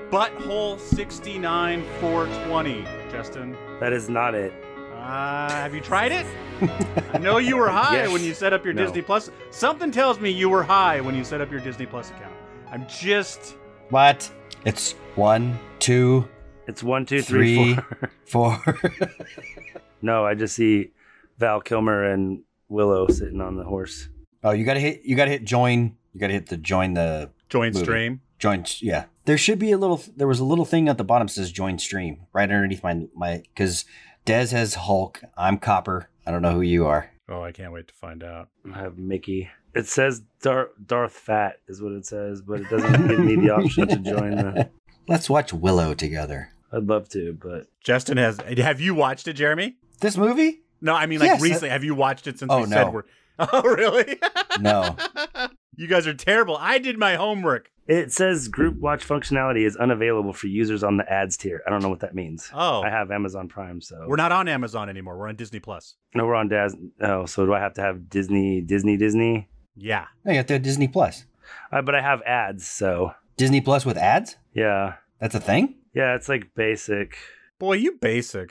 Butthole 69 420, Justin. That is not it. Have you tried it? I know you were high Yes. when you set up your No. Disney Plus. Something tells me you were high when you set up your Disney Plus account. I'm just... What? It's 1, 2, It's 1, 2, 3, 3, 4. 4. No, I just see Val Kilmer and Willow sitting on the horse. Oh, you gotta hit join. You gotta hit the join the Join movie. stream. Join. Yeah, there should be there was a little thing at the bottom that says join stream right underneath my because Dez has Hulk. I'm Copper. I don't know who you are. Oh, I can't wait to find out. I have Mickey. It says Darth Fat is what it says, but it doesn't give me the option to join the... Let's watch Willow together. I'd love to, but... Justin has... Have you watched it, Jeremy? This movie? No, I mean, like, Yes, recently. Have you watched it since Oh, we said no. we're... Oh, really? No. You guys are terrible. I did my homework. It says group watch functionality is unavailable for users on the ads tier. I don't know what that means. Oh. I have Amazon Prime, so... We're not on Amazon anymore. We're on Disney Plus. No, we're on Daz. Oh, so do I have to have Disney? Yeah. No, you have to have Disney Plus. But I have ads, so... Disney Plus with ads? Yeah. That's a thing? Yeah, it's like basic. Boy, you basic.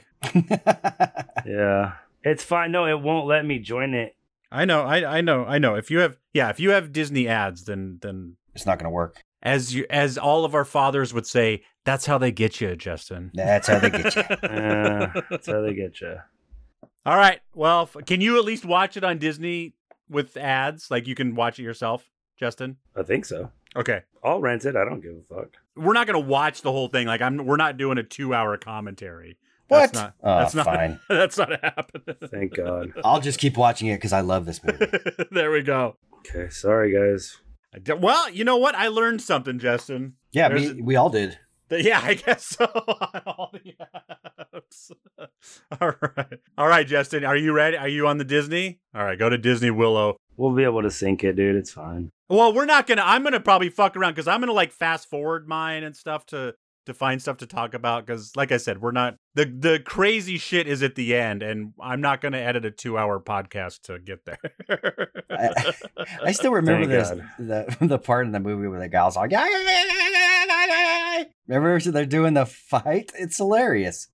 Yeah. It's fine. No, it won't let me join it. I know. If you have Disney ads, then It's not gonna work. as all of our fathers would say, that's how they get you, Justin. That's how they get you. That's how they get you. All right. Well, can you at least watch it on Disney with ads? Like you can watch it yourself, Justin? I think so. Okay. I'll rent it. I don't give a fuck. We're not going to watch the whole thing. Like we're not doing a 2-hour commentary. What? That's not fine. That's not happening. Thank God. I'll just keep watching it because I love this movie. There we go. Okay, sorry guys. Well, you know what? I learned something, Justin. Yeah, There's we all did. Yeah, I guess so. On all the apps. All right, Justin. Are you ready? Are you on the Disney? All right, go to Disney Willow. We'll be able to sync it, dude. It's fine. Well, I'm gonna probably fuck around because I'm gonna like fast forward mine and stuff to find stuff to talk about because, like I said, we're not the crazy shit is at the end, and I'm not gonna edit a 2-hour podcast to get there. I still remember Thank the part in the movie where the gal's like, remember they're doing the fight? It's hilarious.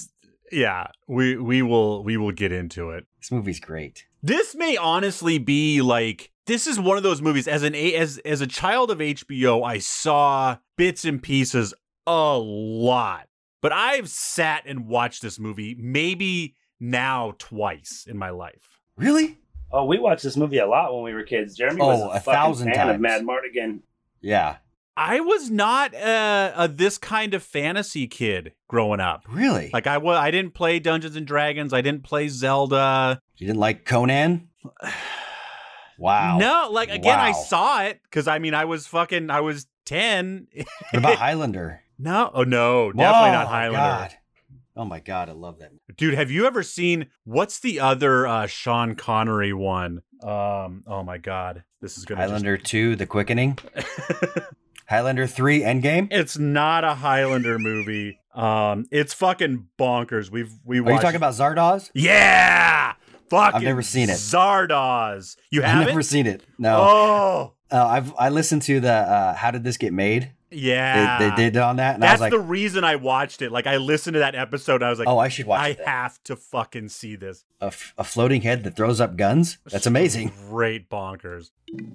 We will get into it. This movie's great. This may honestly be like, this is one of those movies as a child of HBO, I saw bits and pieces a lot, but I've sat and watched this movie maybe now twice in my life. Really? Oh, we watched this movie a lot when we were kids. Jeremy was a fucking 1,000 fan of times. Mad Mardigan. Yeah. I was not a this kind of fantasy kid growing up. Really? Like I didn't play Dungeons and Dragons. I didn't play Zelda. You didn't like Conan? Wow. No, like again, I Wow. saw it because I was 10. What about Highlander? No, definitely not Highlander. God. Oh my God, I love that. Dude, have you ever seen what's the other Sean Connery one? Oh my God, this is gonna Highlander 2, The Quickening. Highlander 3, Endgame. It's not a Highlander movie. It's fucking bonkers. We Are watched. you talking about Zardoz? Yeah, fucking. I've never seen it. Zardoz. You I've haven't? never seen it. No. Oh, I listened to the How Did This Get Made? yeah. They did it on that, and I That's was like, the reason I watched it. Like I listened to that episode, and I was like, oh, I should watch I that. have to fucking see this. A floating head that throws up guns? That's amazing. Great bonkers.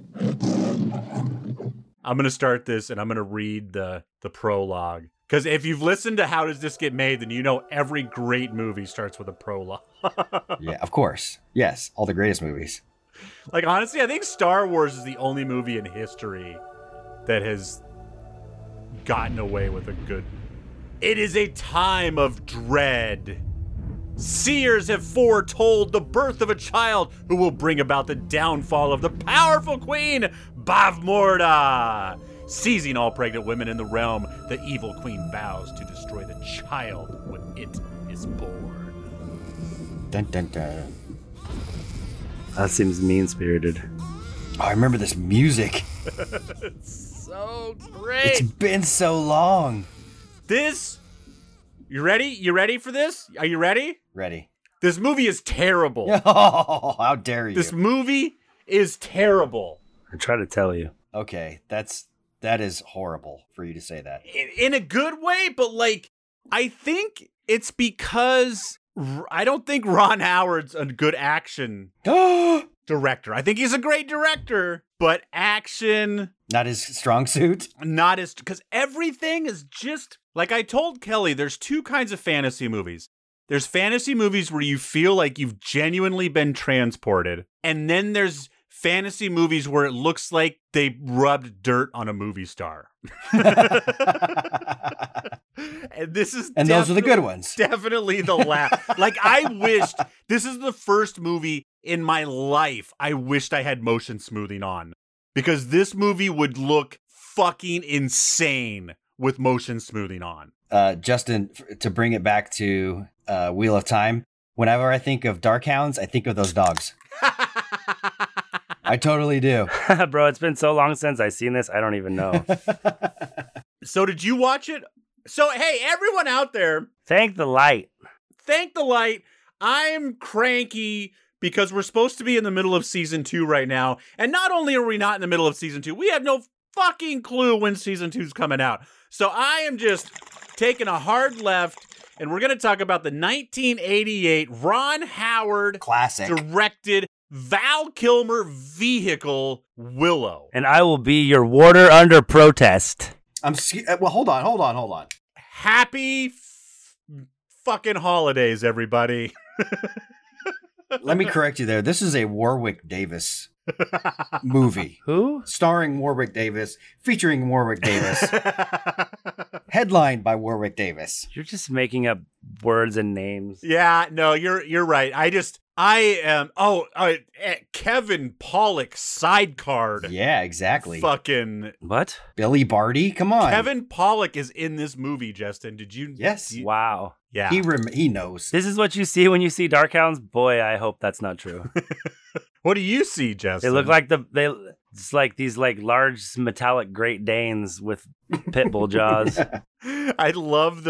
I'm going to start this and I'm going to read the prologue. Because if you've listened to How Does This Get Made, then you know every great movie starts with a prologue. Yeah, of course. Yes, all the greatest movies. Like, honestly, I think Star Wars is the only movie in history that has gotten away with a good... It is a time of dread. Seers have foretold the birth of a child who will bring about the downfall of the powerful queen, Bavmorda. Seizing all pregnant women in the realm, the evil queen vows to destroy the child when it is born. Dun, dun, dun. That seems mean-spirited. Oh, I remember this music. So great. It's been so long. This... You ready? You ready for this? Are you ready? Ready. This movie is terrible. Oh, how dare you. This movie is terrible. I try to tell you. Okay, that's That is horrible for you to say that. In a good way, but like, I think it's because I don't think Ron Howard's a good action director. I think he's a great director, but action, Not his strong suit. not as, because everything is just, like I told Kelly, there's two kinds of fantasy movies. There's fantasy movies where you feel like you've genuinely been transported, and then there's fantasy movies where it looks like they rubbed dirt on a movie star. And Those are the good ones. Definitely the last. Like, I wished, this is the first movie in my life I wished I had motion smoothing on, because this movie would look fucking insane with motion smoothing on. Justin, to bring it back to Wheel of Time, whenever I think of Dark Hounds, I think of those dogs. I totally do. Bro, it's been so long since I've seen this, I don't even know. So did you watch it? So, hey, everyone out there, Thank the light. thank the light. I'm cranky because we're supposed to be in the middle of season 2 right now. And not only are we not in the middle of season 2, we have no fucking clue when season 2 is coming out. So I am just taking a hard left, and we're going to talk about the 1988 Ron Howard Classic. directed Val Kilmer vehicle Willow. And I will be your warder under protest. Well, hold on. Happy fucking holidays, everybody. Let me correct you there. This is a Warwick Davis movie. Who? Starring Warwick Davis, featuring Warwick Davis, headlined by Warwick Davis. You're just making up words and names. Yeah, no, you're right. I am Kevin Pollak sidecard. Yeah, exactly. Fucking What? Billy Barty, come on. Kevin Pollak is in this movie, Justin. Did you? Yes. Wow. Yeah. He knows. This is what you see when you see Dark Hounds? Boy, I hope that's not true. What do you see, Justin? They look like it's like these like large metallic Great Danes with pit bull jaws. I love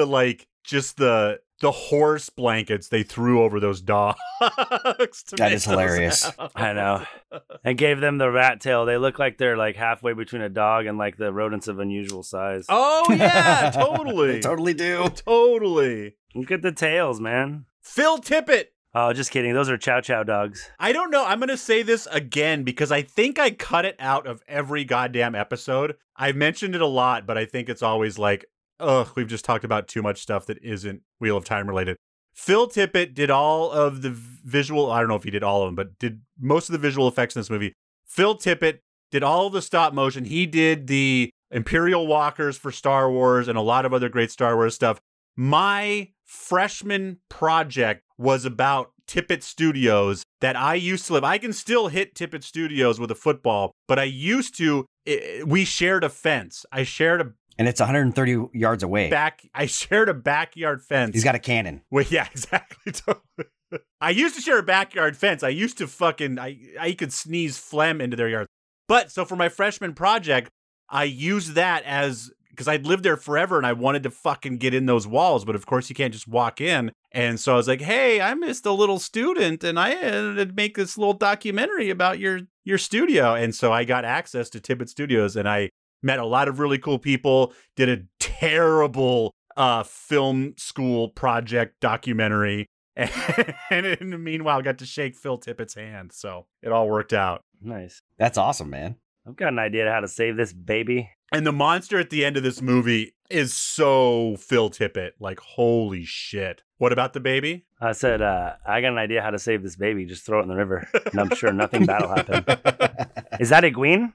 the horse blankets they threw over those dogs. That is hilarious. I know. And gave them the rat tail. They look like they're like halfway between a dog and like the rodents of unusual size. Oh yeah, totally. They totally do. Totally. Look at the tails, man. Phil Tippett. Oh, just kidding. Those are Chow Chow dogs. I don't know. I'm going to say this again because I think I cut it out of every goddamn episode. I've mentioned it a lot, but I think it's always like, ugh, we've just talked about too much stuff that isn't Wheel of Time related. Phil Tippett did all of the visual, I don't know if he did all of them, but did most of the visual effects in this movie. Phil Tippett did all of the stop motion. He did the Imperial Walkers for Star Wars and a lot of other great Star Wars stuff. My freshman project was about Tippett Studios that I used to live. I can still hit Tippett Studios with a football, but I used to, we shared a fence. I shared a And it's 130 yards away. I shared a backyard fence. He's got a cannon. Well, yeah, exactly. Totally. I used to share a backyard fence. I used to I could sneeze phlegm into their yard. But so for my freshman project, I used that because I'd lived there forever and I wanted to fucking get in those walls. But of course you can't just walk in. And so I was like, hey, I'm just a little student and I had to make this little documentary about your studio. And so I got access to Tippett Studios and I met a lot of really cool people, did a terrible film school project documentary, and in the meanwhile got to shake Phil Tippett's hand. So it all worked out. Nice. That's awesome, man. I've got an idea how to save this baby. And the monster at the end of this movie is so Phil Tippett. Like, holy shit. What about the baby? I said, I got an idea how to save this baby. Just throw it in the river. And I'm sure nothing bad will happen. Is that a Gwyn?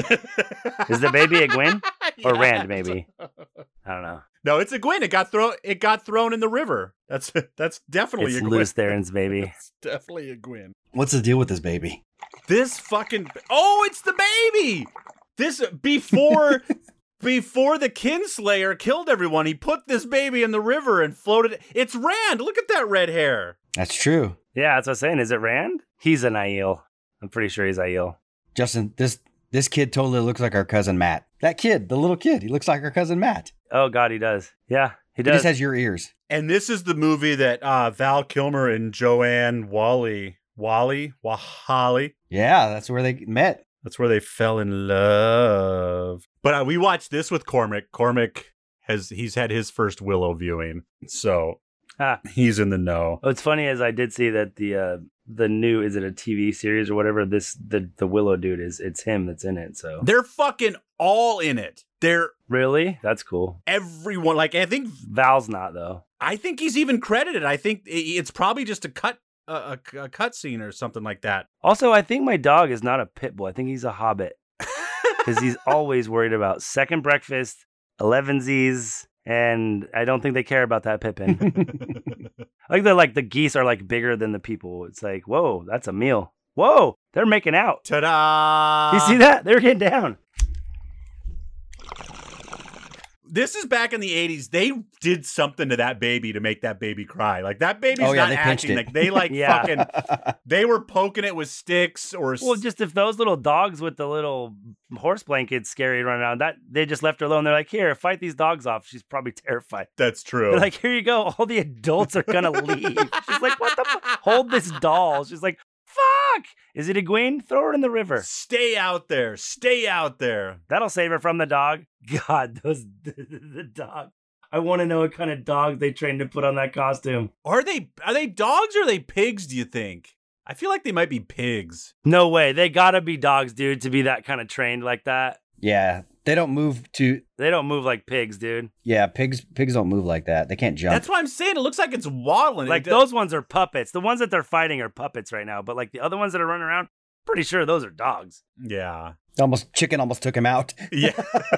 Is the baby a Gwyn? Or Yeah. Rand, maybe? I don't know. No, it's a Gwyn. It got thrown in the river. That's definitely It's a Gwyn. loose Theron's baby. It's definitely a Gwyn. What's the deal with this baby? This fucking it's the baby. This before the Kinslayer killed everyone, he put this baby in the river and floated. It's Rand. Look at that red hair. That's true. Yeah, that's what I was saying. Is it Rand? He's an Aiel. I'm pretty sure he's Aiel. Justin, this kid totally looks like our cousin Matt. That kid, the little kid, he looks like our cousin Matt. Oh, God, he does. Yeah, he He does. just has your ears. And this is the movie that Val Kilmer and Joanne Whalley. Yeah, that's where they met. That's where they fell in love. But we watched this with Cormac. Cormac he's had his first Willow viewing, so he's in the know. What's funny is I did see that the new, is it a TV series or whatever? The Willow dude it's him that's in it. So they're fucking all in it. They're really, that's cool. Everyone, like I think Val's not though. I think he's even credited. I think it's probably just a cut scene or something like that. Also, I think my dog is not a pit bull. I think he's a hobbit because he's always worried about second breakfast, 11sies, and I don't think they care about that Pippin. like the geese are like bigger than the people. It's like, whoa, that's a meal. Whoa, they're making out. Ta-da! You see that? They're getting down. This is back in the 80s. They did something to that baby to make that baby cry. Like that baby's not acting. Like they fucking they were poking it with sticks or well, just if those little dogs with the little horse blankets scary run around, that they just left her alone. They're like, here, fight these dogs off. She's probably terrified. That's true. They're like, here you go. All the adults are gonna leave. She's like, what the fuck? Hold this doll. She's like, fuck! Is it Egwene? Throw her in the river. Stay out there. Stay out there. That'll save her from the dog. God, the dog. I want to know what kind of dog they trained to put on that costume. Are they dogs or are they pigs, do you think? I feel like they might be pigs. No way. They gotta be dogs, dude, to be that kind of trained like that. Yeah. They don't move like pigs, dude. Yeah, pigs don't move like that. They can't jump. That's why I'm saying it looks like it's waddling. Like those ones are puppets. The ones that they're fighting are puppets right now. But like the other ones that are running around, pretty sure those are dogs. Yeah. Chicken almost took him out. Yeah.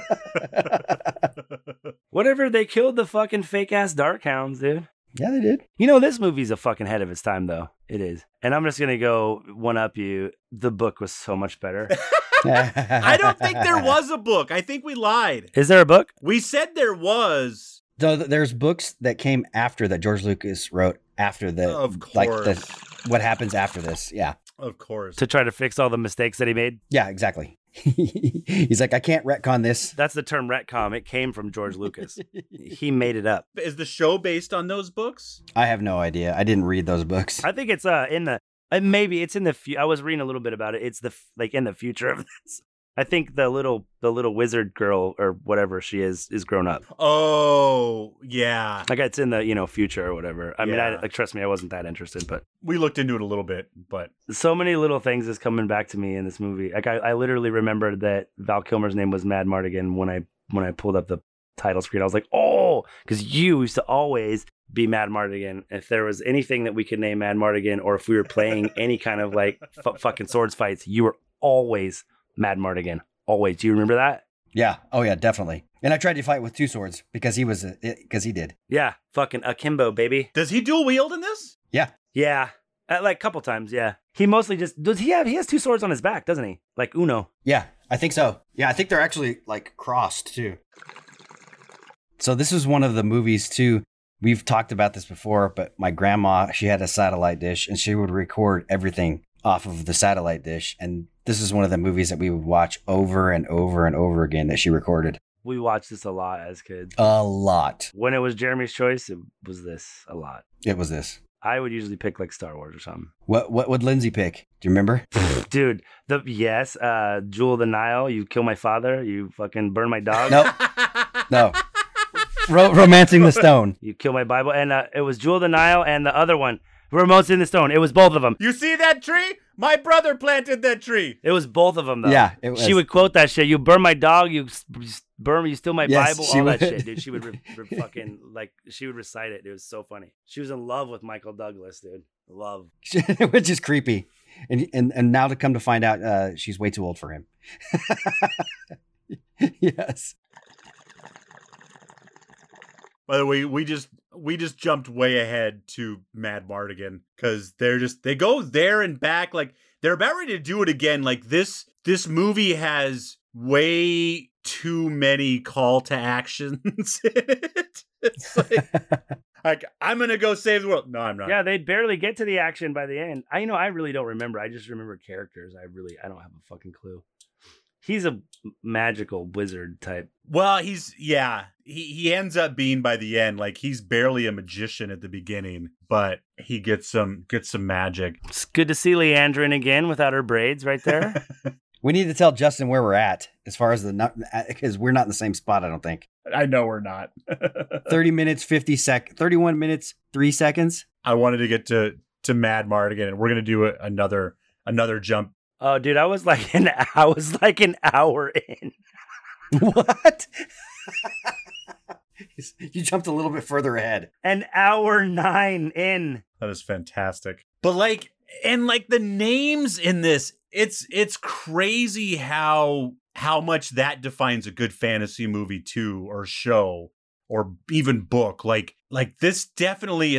Whatever, they killed the fucking fake ass dark hounds, dude. Yeah, they did. You know, this movie's a fucking head of its time, though. It is. And I'm just going to go one up you. The book was so much better. I don't think there was a book. I think we lied. Is there a book? We said there was. There's books that came after that George Lucas wrote after the. Of course. What happens after this. Yeah. Of course. To try to fix all the mistakes that he made? Yeah, exactly. He's like, I can't retcon this. That's the term retcon. It came from George Lucas. He made it up. Is the show based on those books? I have no idea. I didn't read those books. I think it's in the maybe it's in the I was reading a little bit about it. It's in the future of this. I think the little wizard girl or whatever she is grown up. Oh, yeah. Like it's in the, future or whatever. I mean, trust me, I wasn't that interested, but we looked into it a little bit, but so many little things is coming back to me in this movie. Like I literally remembered that Val Kilmer's name was Mad Mardigan when I pulled up the title screen. I was like, oh, because you used to always be Mad Mardigan. If there was anything that we could name Mad Mardigan, or if we were playing any kind of like fucking swords fights, you were always Mad Mardigan. Always. Do you remember that? Yeah. Oh yeah, definitely. And I tried to fight with two swords because he did. Yeah. Fucking akimbo, baby. Does he dual wield in this? Yeah. Yeah. Like a couple times. Yeah. He mostly he has two swords on his back, doesn't he? Like Uno. Yeah, I think so. Yeah, I think they're actually like crossed too. So this is one of the movies too. We've talked about this before, but my grandma, she had a satellite dish and she would record everything off of the satellite dish. And this is one of the movies that we would watch over and over and over again that she recorded. We watched this a lot as kids. A lot. When it was Jeremy's choice, it was this a lot. It was this. I would usually pick like Star Wars or something. What would Lindsay pick? Do you remember? Dude, Jewel of the Nile, you kill my father, you fucking burn my dog. No. Romancing the Stone. You kill my Bible. And it was Jewel of the Nile and the other one, Romancing the Stone. It was both of them. You see that tree? My brother planted that tree. It was both of them, though. Yeah, it was. She would quote that shit. You burn my dog, you steal my Bible, all that shit, dude. She would fucking, like, she would recite it. It was so funny. She was in love with Michael Douglas, dude. Love. Which is creepy. And now to come to find out, she's way too old for him. Yes. By the way, we just jumped way ahead to Mad Mardigan because they go there and back, like they're about ready to do it again. Like this movie has way too many call to actions in it. It's like I'm gonna go save the world. No, I'm not. Yeah, they'd barely get to the action by the end. I really don't remember. I just remember characters. I don't have a fucking clue. He's a magical wizard type. Well, he ends up being by the end, like he's barely a magician at the beginning, but he gets some magic. It's good to see Leandrin again without her braids right there. We need to tell Justin where we're at as far as because we're not in the same spot, I don't think. I know we're not. 30 minutes, 31 minutes, 3 seconds. I wanted to get to Mad Mardigan, and we're going to do another jump. Oh, dude, I was like an hour in. What? You jumped a little bit further ahead. An hour 9 in. That is fantastic. But the names in this, it's crazy how much that defines a good fantasy movie too, or show, or even book. Like this definitely,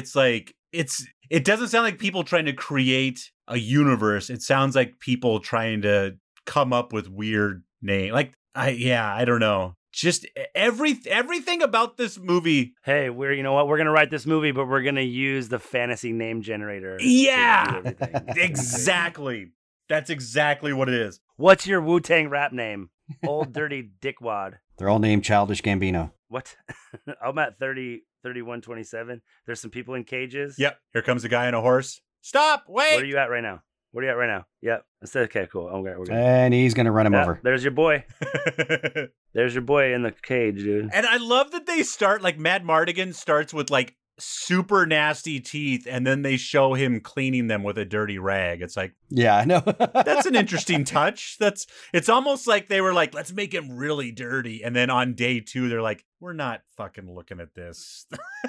it doesn't sound like people trying to create a universe. It sounds like people trying to come up with weird names. I don't know. Just everything about this movie. Hey, we're gonna write this movie, but we're gonna use the fantasy name generator. Yeah, exactly. That's exactly what it is. What's your Wu-Tang rap name? Old Dirty Dickwad. They're all named Childish Gambino. What? I'm at 3127. There's some people in cages. Yep. Here comes a guy on a horse. Stop! Wait. Where are you at right now? Yep. I said, okay, cool. We're good. And he's going to run him over. There's your boy. There's your boy in the cage, dude. And I love that they start, Mad Mardigan starts with, super nasty teeth, and then they show him cleaning them with a dirty rag. It's like, yeah, I know. That's an interesting touch. It's almost like they were like, let's make him really dirty. And then on day 2, they're like, we're not fucking looking at this.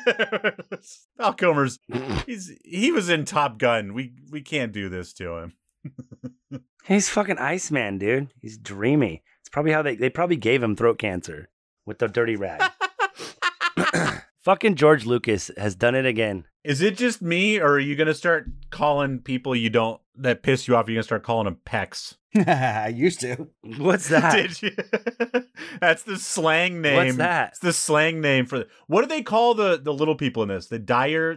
Val Kilmer's, he was in Top Gun. We can't do this to him. He's fucking Iceman, dude. He's dreamy. It's probably how they probably gave him throat cancer with the dirty rag. Fucking George Lucas has done it again. Is it just me, or are you going to start calling people that piss you off, you're going to start calling them pecs? I used to. What's that? Did you? That's the slang name. What's that? It's the slang name for what do they call the little people in this? The Dylans?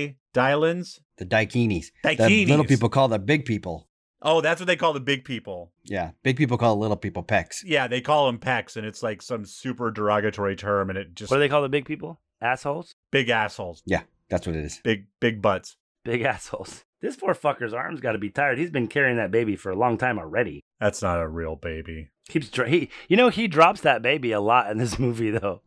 The Daikinis. Daikinis. The little people call the big people. Oh, that's what they call the big people. Yeah, big people call little people pecs. Yeah, they call them pecs, and it's like some super derogatory term, and it just... What do they call the big people? Assholes? Big assholes. Yeah, that's what it is. Big butts. Big assholes. This poor fucker's arm's got to be tired. He's been carrying that baby for a long time already. That's not a real baby. He drops that baby a lot in this movie, though.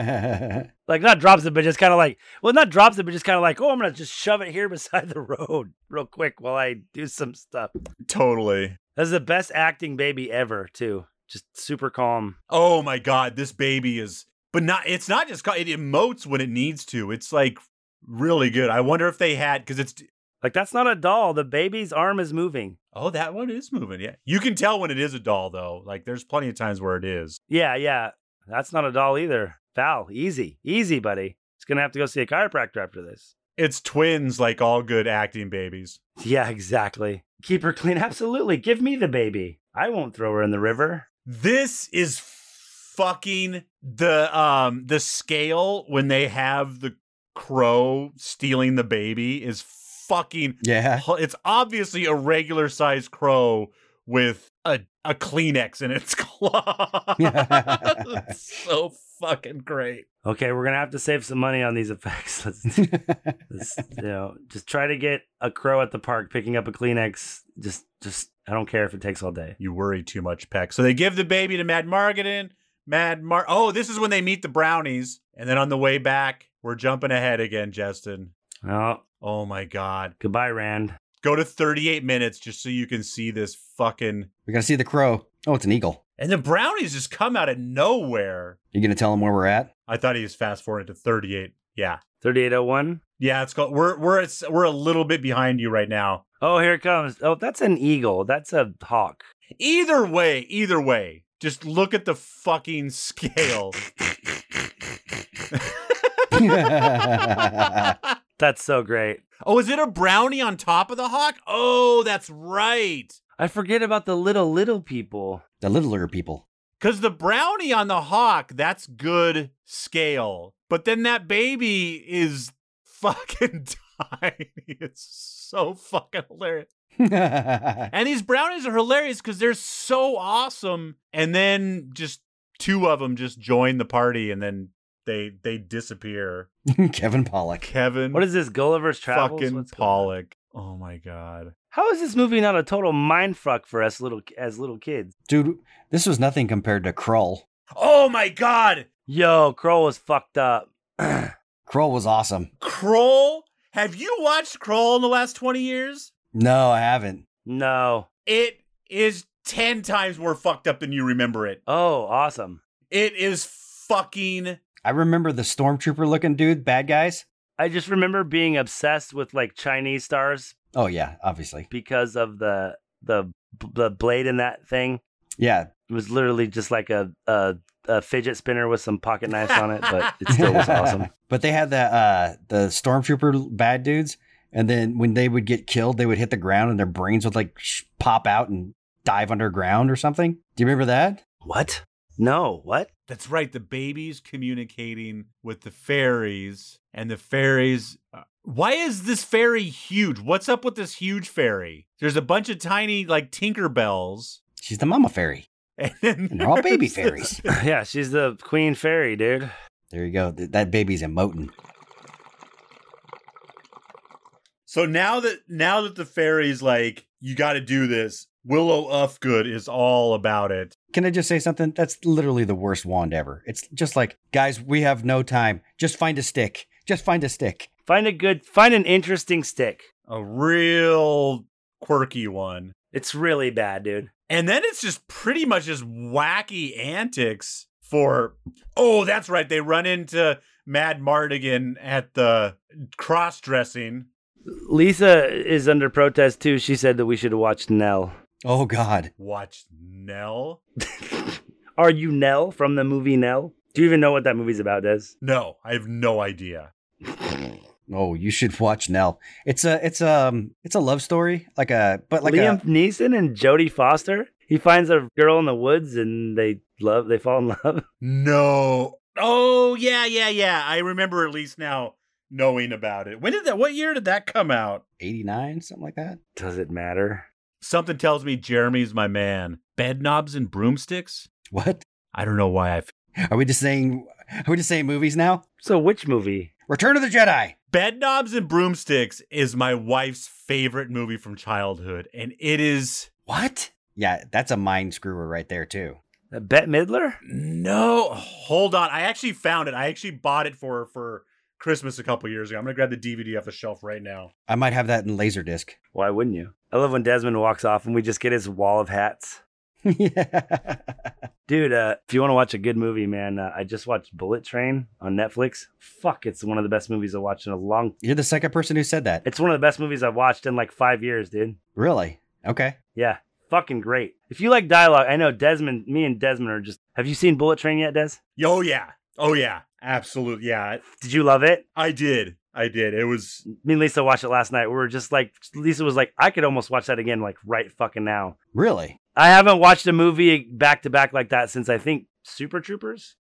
Not drops it, but just kind of not drops it, but just kind of oh, I'm going to just shove it here beside the road real quick while I do some stuff. Totally. That's the best acting baby ever, too. Just super calm. Oh my God, this baby is... But it's not just... It emotes when it needs to. It's really good. I wonder if they had... Because it's... That's not a doll. The baby's arm is moving. Oh, that one is moving, yeah. You can tell when it is a doll, though. There's plenty of times where it is. Yeah. That's not a doll either. Val, easy, buddy. He's going to have to go see a chiropractor after this. It's twins, like all good acting babies. Yeah, exactly. Keep her clean. Absolutely. Give me the baby. I won't throw her in the river. This is fucking the scale when they have the crow stealing the baby is fucking... Yeah. It's obviously a regular sized crow with a Kleenex in its claw. It's so fucking great. Okay, we're gonna have to save some money on these effects. Let's just try to get a crow at the park picking up a Kleenex. Just I don't care if it takes all day. You worry too much, Peck. So they give the baby to Mad Mardigan. Oh, this is when they meet the brownies, and then on the way back, we're jumping ahead again, Justin. Oh my God. Goodbye, Rand. Go to 38 minutes just so you can see this fucking... We're going to see the crow. Oh, it's an eagle. And the brownies just come out of nowhere. You going to tell him where we're at? I thought he was fast forwarding to 38. Yeah. 3801? Yeah, it's called... We're a little bit behind you right now. Oh, here it comes. Oh, that's an eagle. That's a hawk. Either way. Just look at the fucking scale. That's so great. Oh, is it a brownie on top of the hawk? Oh, that's right. I forget about the little people. The littler people. Because the brownie on the hawk, that's good scale. But then that baby is fucking tiny. It's so fucking hilarious. And these brownies are hilarious because they're so awesome. And then just 2 of them just join the party and then they disappear. Kevin Pollak. Kevin. What is this? Gulliver's Travels? Fucking Pollak. Oh my God. How is this movie not a total mindfuck for us little kids? Dude, this was nothing compared to Krull. Oh my God. Yo, Kroll was fucked up. Krull was awesome. Kroll? Have you watched Kroll in the last 20 years? No, I haven't. No. It is 10 times more fucked up than you remember it. Oh, awesome. It is fucking... I remember the stormtrooper looking dude, bad guys. I just remember being obsessed with like Chinese stars Oh yeah, obviously. because of the blade in that thing. Yeah. It was literally just like a fidget spinner with some pocket knives on it, but it still was awesome. But they had the stormtrooper bad dudes, and then when they would get killed, they would hit the ground and their brains would like pop out and dive underground or something. Do you remember that? What? No, what? That's right. The baby's communicating with the fairies, and the fairies... why is this fairy huge? What's up with this huge fairy? There's a bunch of tiny, like, Tinkerbells. She's the mama fairy. And then And they're all baby there's fairies. this- Yeah, she's the queen fairy, dude. There you go. That baby's emoting. So now that the fairy's like, you got to do this, Willow Ufgood is all about it. Can I just say something? That's literally the worst wand ever. It's just like, guys, we have no time. Just find a stick. Just find a stick. Find an interesting stick. A real quirky one. It's really bad, dude. And then it's just pretty much just wacky antics for, oh, that's right. They run into Mad Mardigan at the cross-dressing. Lisa is under protest too. She said that we should have watched Nell. Oh, God. Watch Nell. Are you Nell from the movie Nell? Do you even know what that movie's about, Des? No, I have no idea. Oh, you should watch Nell. It's a love story, Liam Neeson and Jodie Foster. He finds a girl in the woods and they fall in love. No. Oh, yeah. I remember at least now knowing about it. What year did that come out? 89, something like that. Does it matter? Something tells me Jeremy's my man. Bed knobs and broomsticks? What? I don't know why Are we just saying movies now? So which movie? Return of the Jedi. Bed knobs and broomsticks is my wife's favorite movie from childhood, and it is... What? Yeah, that's a mind screwer right there too. Bette Midler? No, hold on. I actually found it. I actually bought it for Christmas a couple years ago. I'm going to grab the DVD off the shelf right now. I might have that in Laserdisc. Why wouldn't you? I love when Desmond walks off and we just get his wall of hats. Yeah. Dude, if you want to watch a good movie, man, I just watched Bullet Train on Netflix. Fuck, it's one of the best movies I've watched in a long... You're the second person who said that. It's one of the best movies I've watched in like 5 years, dude. Really? Okay. Yeah, fucking great. If you like dialogue, I know me and Desmond are just... Have you seen Bullet Train yet, Des? Oh, yeah. Absolutely. Yeah, Did you love it? I did. It was... Me and Lisa watched it last night. We were just like... Lisa was like, I could almost watch that again like right fucking now. Really? I haven't watched a movie back to back like that since I think Super Troopers.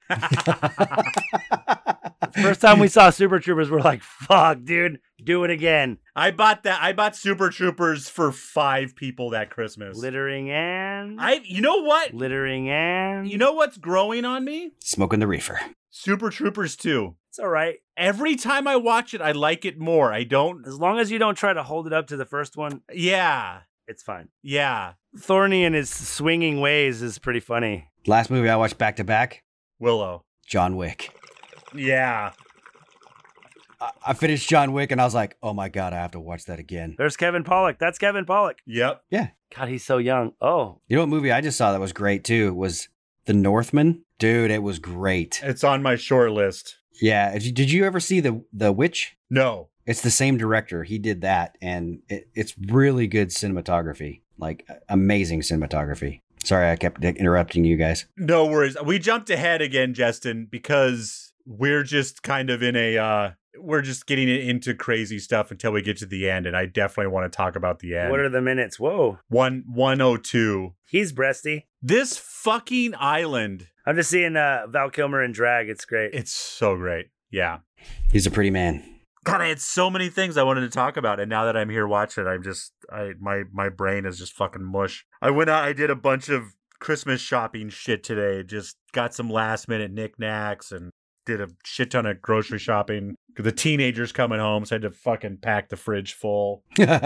First time we saw Super Troopers, we're like, fuck, dude, do it again. I bought Super Troopers for 5 people that Christmas. Littering and... You know what? Littering and... You know what's growing on me? Smoking the reefer. Super Troopers 2. It's all right. Every time I watch it, I like it more. I don't... As long as you don't try to hold it up to the first one, Yeah. it's fine. Yeah. Thorny and his swinging ways is pretty funny. Last movie I watched back to back, Willow. John Wick. Yeah. I finished John Wick and I was like, oh my God, I have to watch that again. There's Kevin Pollak. That's Kevin Pollak. Yep. God, he's so young. Oh, You know what movie I just saw that was great too was The Northman. Dude, it was great. It's on my short list. Yeah. Did you ever see The Witch? No. It's the same director. He did that, and it's really good cinematography, like amazing cinematography. Sorry, I kept interrupting you guys. No worries. We jumped ahead again, Justin, because we're just kind of in we're just getting into crazy stuff until we get to the end, and I definitely want to talk about the end. what are the minutes? Whoa. 102. He's breasty. This fucking island. I'm just seeing Val Kilmer in drag. It's great. It's so great. Yeah. He's a pretty man. God, I had so many things I wanted to talk about, and now that I'm here watching it, my brain is just fucking mush. I went out, I did a bunch of Christmas shopping shit today. Just got some last minute knickknacks and did a shit ton of grocery shopping. The teenagers coming home, so I had to fucking pack the fridge full.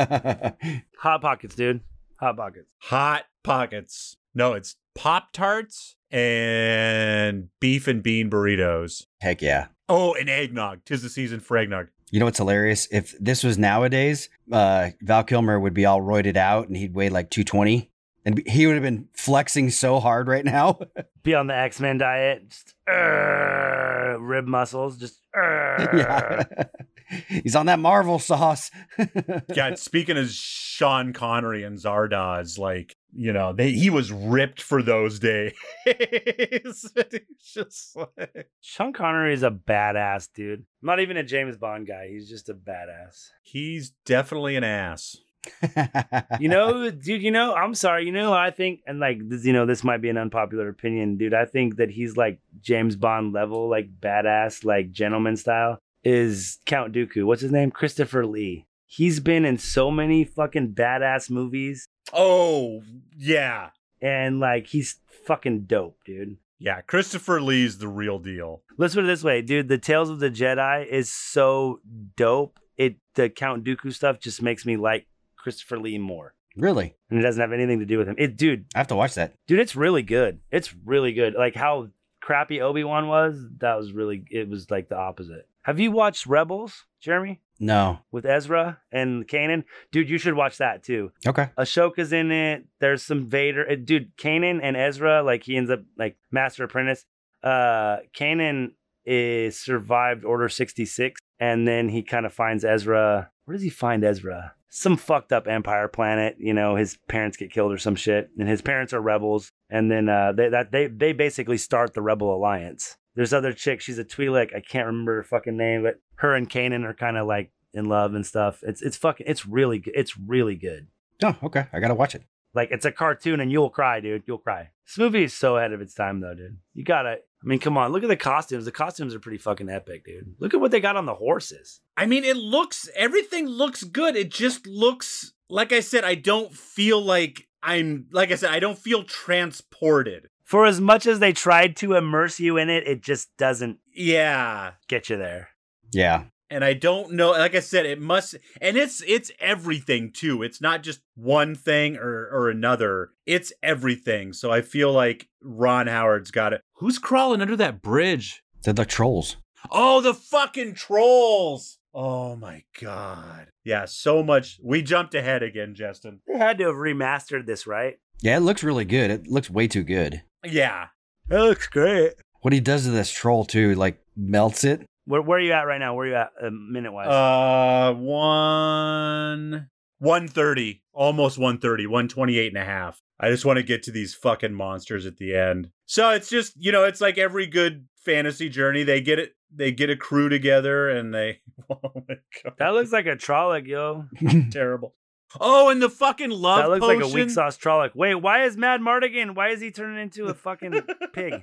Hot Pockets, dude. Hot Pockets. Hot Pockets. No, it's Pop-Tarts and beef and bean burritos. Heck yeah. Oh, and eggnog. 'Tis the season for eggnog. You know what's hilarious? If this was nowadays, Val Kilmer would be all roided out and he'd weigh like 220. And he would have been flexing so hard right now. Be on the X-Men diet. Just, rib muscles. Just. Yeah. He's on that Marvel sauce. Yeah, speaking of Sean Connery and Zardoz, like, you know, he was ripped for those days. It's just like... Sean Connery is a badass, dude. I'm not even a James Bond guy. He's just a badass. He's definitely an ass. You know, dude, you know, I'm sorry. You know, I think, and like, this, you know, this might be an unpopular opinion, dude. I think that he's like James Bond level, like badass, like gentleman style is Count Dooku. What's his name? Christopher Lee. He's been in so many fucking badass movies. Oh, yeah. And like, he's fucking dope, dude. Yeah, Christopher Lee's the real deal. Let's put it this way, dude. The Tales of the Jedi is so dope. The Count Dooku stuff just makes me like Christopher Lee more. Really? And it doesn't have anything to do with him. Dude. I have to watch that. Dude, it's really good. It's really good. Like how crappy Obi-Wan was, it was like the opposite. Have you watched Rebels, Jeremy? No. With Ezra and Kanan? Dude, you should watch that too. Okay. Ahsoka's in it. There's some Vader. Dude, Kanan and Ezra, like he ends up like Master Apprentice. Kanan is survived Order 66, and then he kind of finds Ezra. Where does he find Ezra? Some fucked up Empire planet. You know, his parents get killed or some shit, and his parents are rebels. And then they basically start the Rebel Alliance. There's other chick. She's a Twi'lek. I can't remember her fucking name, but her and Kanan are kind of like in love and stuff. It's really good. It's really good. Oh, okay. I gotta watch it. Like, it's a cartoon and you'll cry, dude. You'll cry. This movie is so ahead of its time, though, dude. You gotta, I mean, come on. Look at the costumes. The costumes are pretty fucking epic, dude. Look at what they got on the horses. I mean, everything looks good. It just looks, like I said, I don't feel like I don't feel transported. For as much as they tried to immerse you in it, it just doesn't get you there. Yeah. And I don't know, like I said, it must, and it's everything too. It's not just one thing or another. It's everything. So I feel like Ron Howard's got it. Who's crawling under that bridge? They're the trolls. Oh, the fucking trolls. Oh my God. Yeah, so much. We jumped ahead again, Justin. They had to have remastered this, right? Yeah, it looks really good. It looks way too good. Yeah. It looks great. What he does to this troll too, like melts it. Where are you at right now? Where are you at minute-wise? 130. Almost 130. 128 and a half. I just want to get to these fucking monsters at the end. So it's just, you know, it's like every good fantasy journey. They get a crew together and they... Oh my God. That looks like a Trolloc, yo. Terrible. Oh, and the fucking love That looks potion. like a weak sauce Trolloc. Wait, why is Mad Mardigan? Why is he turning into a fucking pig?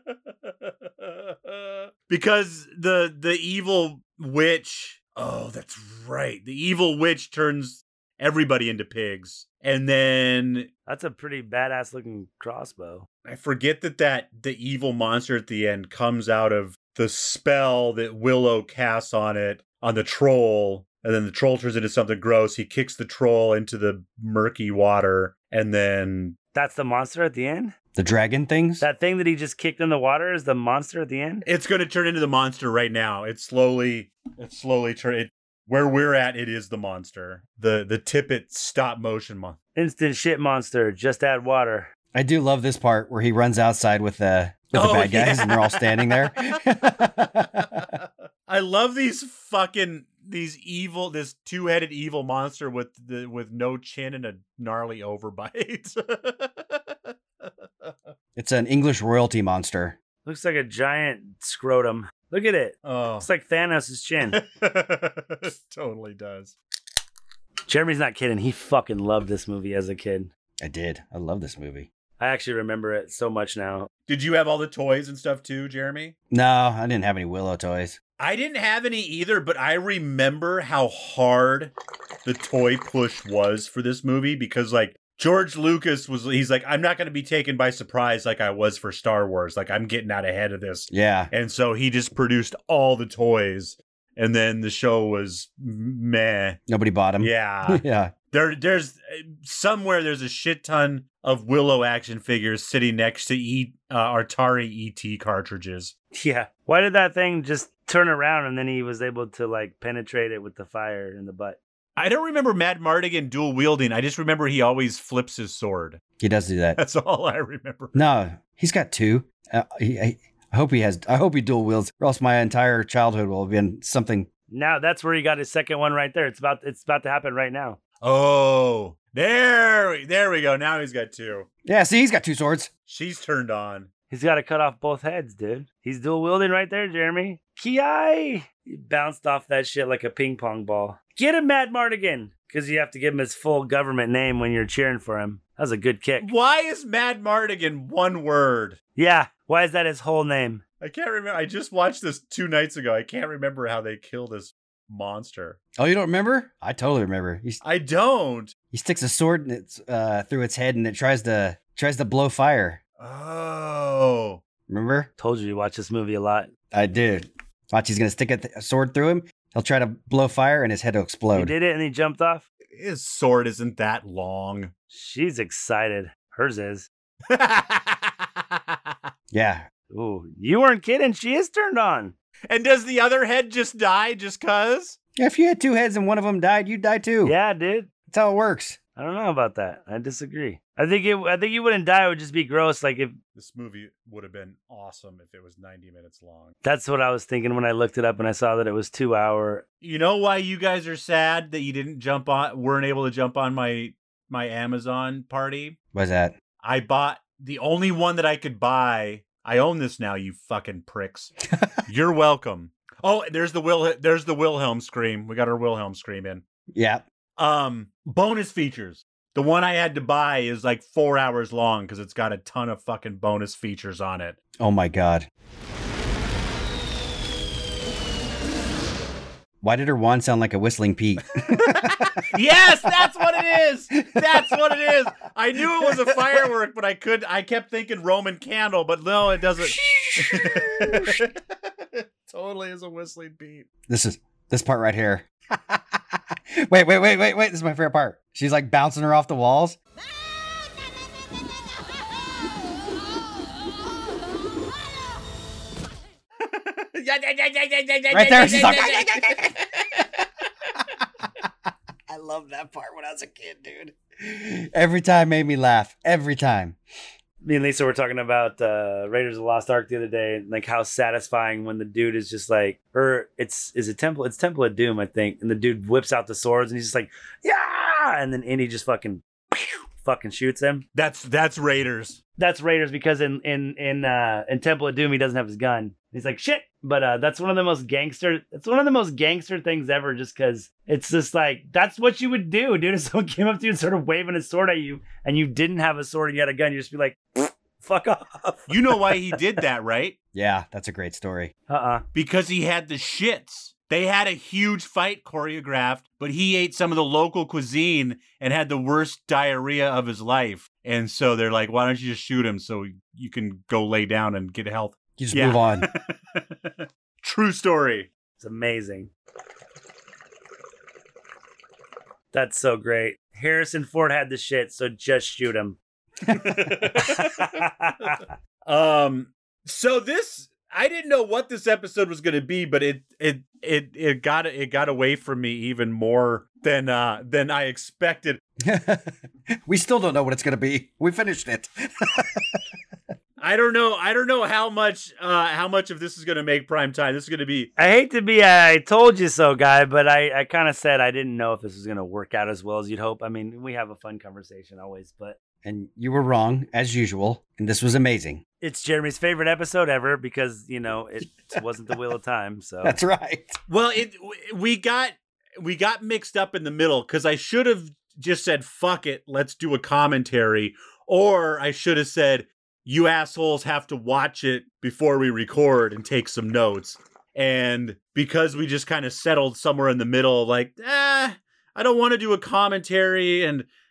Because the evil witch. Oh, that's right. The evil witch turns everybody into pigs. And then That's a pretty badass looking crossbow. I forget that the evil monster at the end comes out of the spell that Willow casts on the troll. And then the troll turns into something gross. He kicks the troll into the murky water. And then... That's the monster at the end? The dragon things? That thing that he just kicked in the water is the monster at the end? It's going to turn into the monster right now. It's slowly where we're at, it is the monster. The Tippett stop motion monster. Instant shit monster. Just add water. I do love this part where he runs outside with the bad guys and they're all standing there. I love this two-headed evil monster with no chin and a gnarly overbite. It's an English royalty monster. Looks like a giant scrotum. Look at it. Oh. Looks like Thanos' chin. Totally does. Jeremy's not kidding. He fucking loved this movie as a kid. I did. I love this movie. I actually remember it so much now. Did you have all the toys and stuff too, Jeremy? No, I didn't have any Willow toys. I didn't have any either, but I remember how hard the toy push was for this movie because, like, George Lucas he's like, I'm not going to be taken by surprise like I was for Star Wars. Like, I'm getting out ahead of this. Yeah. And so he just produced all the toys. And then the show was meh. Nobody bought him. Yeah. Yeah. There's somewhere there's a shit ton of Willow action figures sitting next to Atari ET cartridges. Yeah. Why did that thing just turn around and then he was able to like penetrate it with the fire in the butt? I don't remember Madmartigan dual wielding. I just remember he always flips his sword. He does do that. That's all I remember. No, he's got two. I hope he has. I hope he dual wields, or else my entire childhood will have been something. Now that's where he got his second one right there. It's about to happen right now. Oh, there we go. Now he's got two. Yeah, see, he's got two swords. She's turned on. He's got to cut off both heads, dude. He's dual wielding right there, Jeremy. Ki! He bounced off that shit like a ping pong ball. Get him, Madmartigan! Because you have to give him his full government name when you're cheering for him. That was a good kick. Why is Madmartigan one word? Yeah, why is that his whole name? I can't remember. I just watched this 2 nights ago. I can't remember how they kill this monster. Oh, you don't remember? I totally remember. I don't. He sticks a sword in its through its head, and it tries to blow fire. Oh. Remember? Told you watch this movie a lot. I did. Watch, he's gonna stick a sword through him. He'll try to blow fire, and his head will He explode. did it and he jumped off. His sword isn't that long. She's excited. Hers is. Yeah. Ooh, you weren't kidding. She is turned on. And does the other head just die just cuz? Yeah, if you had two heads and one of them died, you'd die too. Yeah, dude. That's how it works. I don't know about that. I disagree. I think you wouldn't die. It would just be gross. Like if This movie would have been awesome if it was 90 minutes long. that's what I was thinking when I looked it up and I saw that it was 2 hour. You know why you guys are sad that you weren't able to jump on my Amazon party? What's that? I bought the only one that I could buy. I own this now, you fucking pricks. You're welcome. Oh, there's the Wilhelm scream. We got our Wilhelm scream in. Yeah. Bonus features. The one I had to buy is like 4 hours long because it's got a ton of fucking bonus features on it. Oh my god. Why did her wand sound like a whistling Pete? Yes, that's what it is. That's what it is. I knew it was a firework, but I kept thinking Roman candle, but no, it doesn't. It totally is a whistling Pete. This part right here. Wait. This is my favorite part. She's like bouncing her off the walls. Right there, she's like, I love that part when I was a kid, dude. Every time made me laugh. Every time. Me and Lisa were talking about Raiders of the Lost Ark the other day, like how satisfying when the dude is just like, it's Temple of Doom, I think, and the dude whips out the swords and he's just like, yeah, and then Indy just fucking shoots him. That's Raiders. That's Raiders because in Temple of Doom he doesn't have his gun. He's like shit, but that's one of the most gangster. It's one of the most gangster things ever, just because it's just like that's what you would do, dude. If someone came up to you and started waving a sword at you, and you didn't have a sword and you had a gun, you would just be like, fuck off. You know why he did that, right? Yeah, that's a great story. Because he had the shits. They had a huge fight choreographed, but he ate some of the local cuisine and had the worst diarrhea of his life. And so they're like, why don't you just shoot him so you can go lay down and get health? You just move on. True story. It's amazing. That's so great. Harrison Ford had the shit, so just shoot him. So this, I didn't know what this episode was going to be, but it got away from me even more than I expected. We still don't know what it's going to be. We finished it. I don't know how much of this is going to make prime time. This is going to be. I hate to be I told you so guy, but I kind of said I didn't know if this was going to work out as well as you'd hope. I mean, we have a fun conversation always, but. And you were wrong, as usual. And this was amazing. It's Jeremy's favorite episode ever because, you know, it wasn't the Wheel of Time. So that's right. Well, we got mixed up in the middle because I should have just said, fuck it, let's do a commentary. Or I should have said, you assholes have to watch it before we record and take some notes. And because we just kind of settled somewhere in the middle, like, I don't want to do a commentary and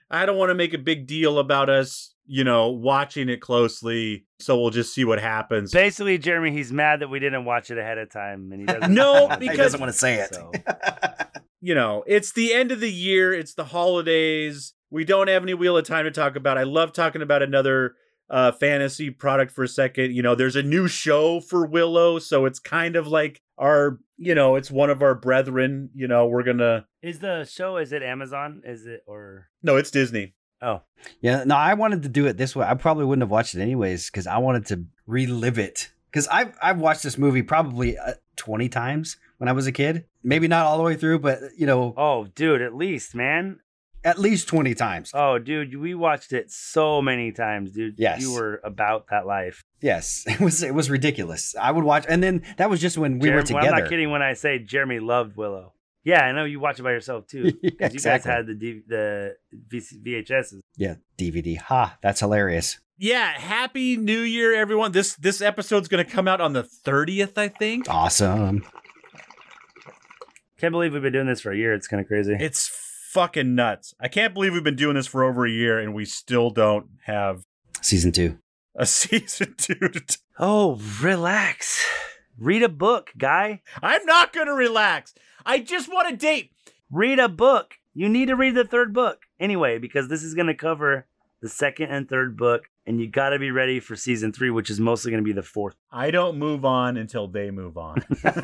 I don't want to make a big deal about us, watching it closely. So we'll just see what happens. Basically, Jeremy, he's mad that we didn't watch it ahead of time, and he doesn't. No, He because doesn't want to say it. So. It's the end of the year. It's the holidays. We don't have any Wheel of Time to talk about. I love talking about another fantasy product for a second. There's a new show for Willow, so it's kind of like our, it's one of our brethren. We're gonna. Is the show? Is it Amazon? Is it or? No, it's Disney. Oh, Yeah, no, I wanted to do it this way. I probably wouldn't have watched it anyways because I wanted to relive it. Because I've watched this movie probably 20 times when I was a kid. Maybe not all the way through, but Oh, dude, at least, man. at least 20 times. Oh, dude, we watched it so many times, dude. Yes. You were about that life. Yes, it was ridiculous. I would watch, and then that was just when we were together. I'm not kidding when I say Jeremy loved Willow. Yeah, I know you watch it by yourself too. Yeah, You guys exactly. had the VHSs. Yeah, DVD. Ha, that's hilarious. Yeah, Happy New Year, everyone. This episode's gonna come out on the 30th, I think. Awesome. Can't believe we've been doing this for a year. It's kind of crazy. It's fucking nuts. I can't believe we've been doing this for over a year and we still don't have Season 2. a season 2 to Oh, relax. Read a book, guy. I'm not gonna relax. I just want a date. Read a book. You need to read the third book. Anyway, because this is going to cover the second and third book, and you got to be ready for season 3, which is mostly going to be the fourth. I don't move on until they move on.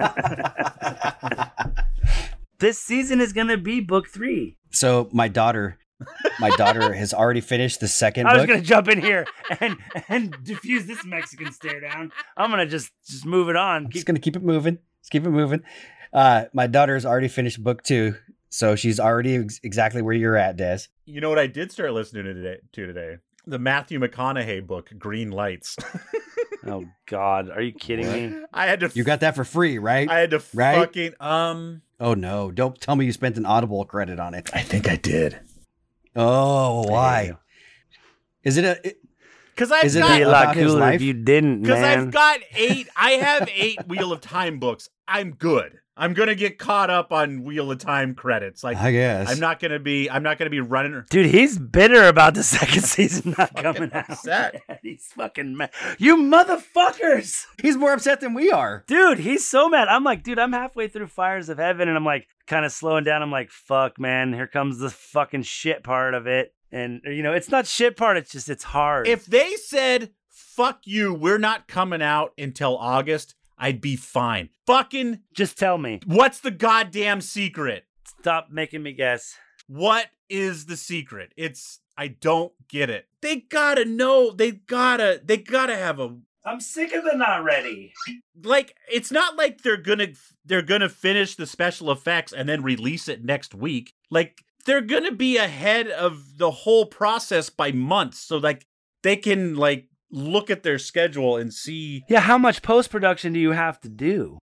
This season is going to be book 3. So my daughter has already finished the second I was book. going to jump in here and diffuse this Mexican stare down. I'm going to just move it on. I'm just gonna keep it moving. Let's keep it moving. My daughter has already finished book 2, so she's already exactly where you're at, Des. You know what I did start listening to today? The Matthew McConaughey book, Green Lights. Oh, God. Are you kidding me? I had to. You got that for free, right? I had to right? fucking Oh no! Don't tell me you spent an Audible credit on it. I think I did. Oh, why? Damn. Is it a? Because I've Is it got. It'd be a lot about his cooler life? if you didn't, Because man. I've got 8. I have 8 Wheel of Time books. I'm good. I'm gonna get caught up on Wheel of Time credits. Like I guess. I'm not gonna be running. Dude, he's bitter about the second season not coming out. upset. He's fucking mad. You motherfuckers! He's more upset than we are. Dude, he's so mad. I'm like, dude, I'm halfway through Fires of Heaven, and I'm like, kind of slowing down. I'm like, fuck, man, here comes the fucking shit part of it. And, it's not shit part, it's hard. If they said, fuck you, we're not coming out until August, I'd be fine. Fucking, Just tell me. what's the goddamn secret? Stop making me guess. What is the secret? I don't get it. They gotta know. They gotta have a, I'm sick of the not ready. like, it's not like they're gonna finish the special effects and then release it next week. Like, they're gonna be ahead of the whole process by months. So, like, they can, like, look at their schedule and see. Yeah, how much post-production do you have to do?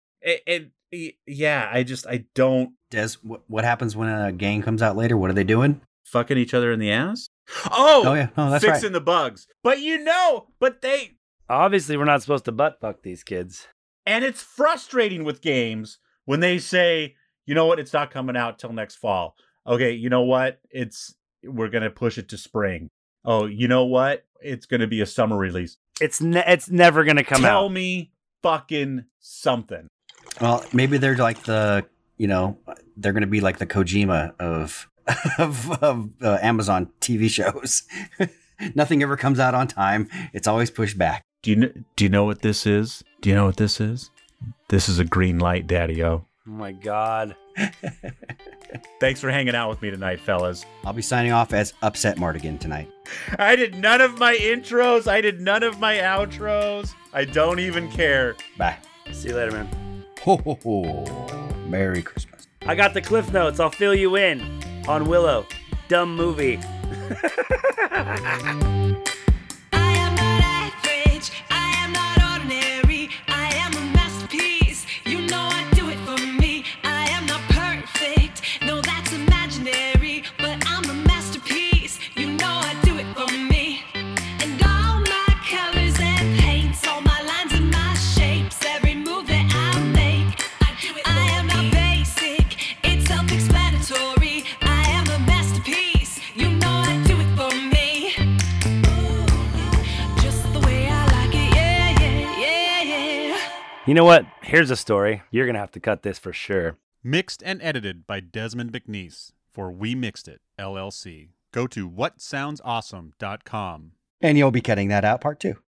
Yeah, I don't. Des, what happens when a gang comes out later? What are they doing? Fucking each other in the ass? Oh yeah. Oh, that's fixing right. the bugs. But they. Obviously, we're not supposed to butt-fuck these kids. And it's frustrating with games when they say, you know what, it's not coming out till next fall. Okay, you know what? We're going to push it to spring. Oh, you know what? It's going to be a summer release. It's never going to come out. Tell me fucking something. Well, maybe they're like they're going to be like the Kojima of Amazon TV shows. Nothing ever comes out on time. It's always pushed back. Do you know what this is? Do you know what this is? This is a green light, Daddy-O. Oh, my God. Thanks for hanging out with me tonight, fellas. I'll be signing off as Upset Mardigan tonight. I did none of my intros. I did none of my outros. I don't even care. Bye. See you later, man. Ho, ho, ho. Merry Christmas. I got the cliff notes. I'll fill you in on Willow. Dumb movie. I am not average, I am not ordinary, I am a masterpiece, you know I do it for me, I am not perfect, no that's imaginary, but I'm a masterpiece, you know I do it for me, and all my colors and paints, all my lines and my shapes, every move that I make, I am not basic, it's self-explanatory, I am a masterpiece, you know I do You know what? Here's a story. You're going to have to cut this for sure. Mixed and edited by Desmond McNeese for We Mixed It, LLC. Go to whatsoundsawesome.com. And you'll be cutting that out, part 2.